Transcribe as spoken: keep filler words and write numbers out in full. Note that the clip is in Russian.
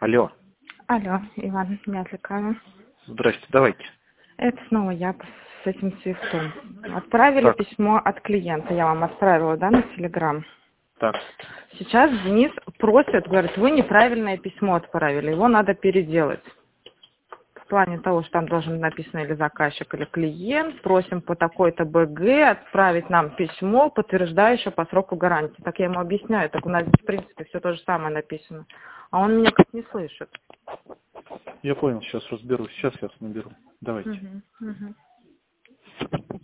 Алло. Алло, Иван, не отвлекаю. Здрасте, давайте. Это снова я с этим свифтом. Отправили Так. письмо от клиента, я вам отправила, да, на Телеграм. Так. Сейчас Денис просит, говорит, вы неправильное письмо отправили, его надо переделать. В плане того, что там должен написано или заказчик, или клиент, просим по такой-то БГ отправить нам письмо, подтверждающее по сроку гарантии. Так я ему объясняю, так у нас здесь, в принципе, все то же самое написано. А он меня как не слышит. Я понял, сейчас разберусь. Сейчас я наберу. Давайте. Угу, угу.